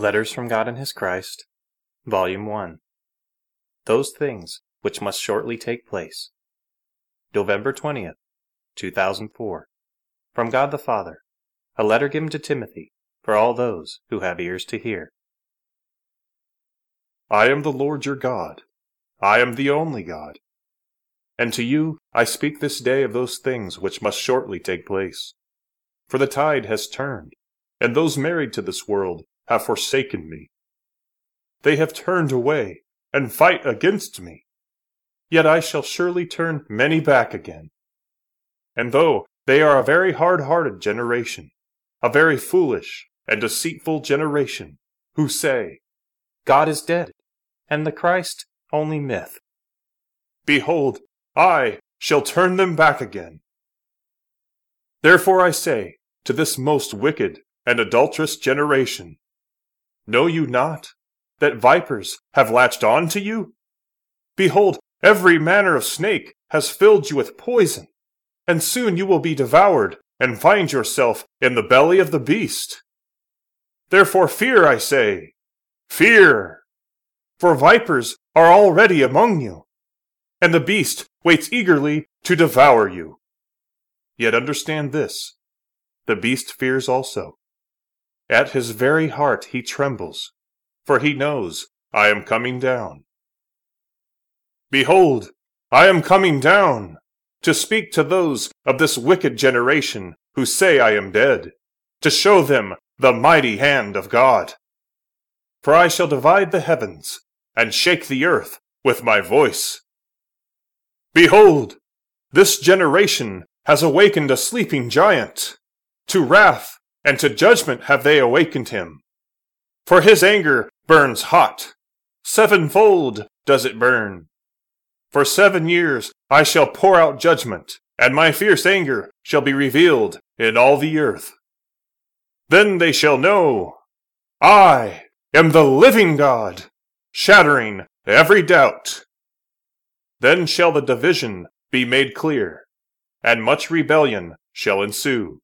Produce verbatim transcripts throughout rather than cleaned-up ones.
Letters from God and His Christ, Volume one. Those Things Which Must Shortly Take Place. November twentieth, two thousand four. From God the Father. A letter given to Timothy, for all those who have ears to hear. I am the Lord your God. I am the only God. And to you I speak this day of those things which must shortly take place. For the tide has turned, and those married to this world have forsaken me. They have turned away, and fight against me. Yet I shall surely turn many back again. And though they are a very hard-hearted generation, a very foolish and deceitful generation, who say, God is dead, and the Christ only myth. Behold, I shall turn them back again. Therefore I say to this most wicked and adulterous generation, know you not that vipers have latched on to you? Behold, every manner of snake has filled you with poison, and soon you will be devoured and find yourself in the belly of the beast. Therefore fear, I say, fear, for vipers are already among you, and the beast waits eagerly to devour you. Yet understand this, the beast fears also. At his very heart he trembles, for he knows I am coming down. Behold, I am coming down, to speak to those of this wicked generation who say I am dead, to show them the mighty hand of God. For I shall divide the heavens, and shake the earth with my voice. Behold, this generation has awakened a sleeping giant. To wrath and to judgment have they awakened him. For his anger burns hot. Sevenfold does it burn. For seven years I shall pour out judgment, and my fierce anger shall be revealed in all the earth. Then they shall know I am the living God, shattering every doubt. Then shall the division be made clear, and much rebellion shall ensue.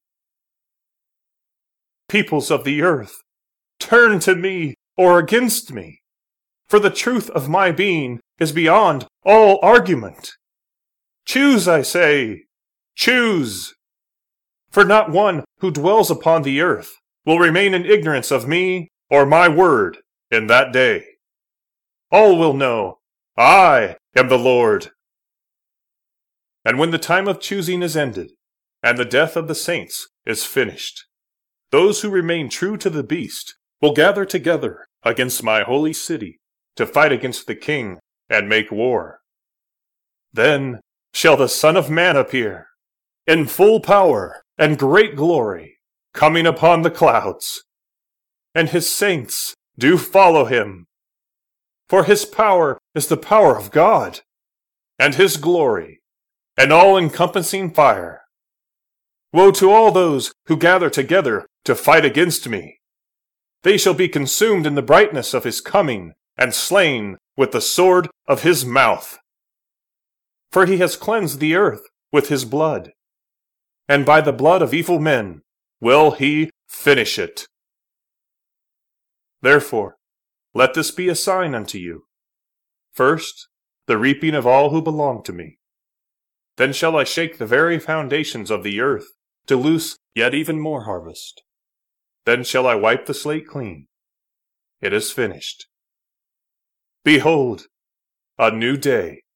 Peoples of the earth, turn to me or against me, for the truth of my being is beyond all argument. Choose, I say, choose. For not one who dwells upon the earth will remain in ignorance of me or my word in that day. All will know I am the Lord. And when the time of choosing is ended, and the death of the saints is finished, those who remain true to the beast will gather together against my holy city to fight against the king and make war. Then shall the Son of Man appear, in full power and great glory, coming upon the clouds. And his saints do follow him. For his power is the power of God, and his glory, an all-encompassing fire. Woe to all those who gather together to fight against me. They shall be consumed in the brightness of his coming, and slain with the sword of his mouth. For he has cleansed the earth with his blood, and by the blood of evil men will he finish it. Therefore, let this be a sign unto you. First, the reaping of all who belong to me. Then shall I shake the very foundations of the earth, to loose yet even more harvest. Then shall I wipe the slate clean. It is finished. Behold, a new day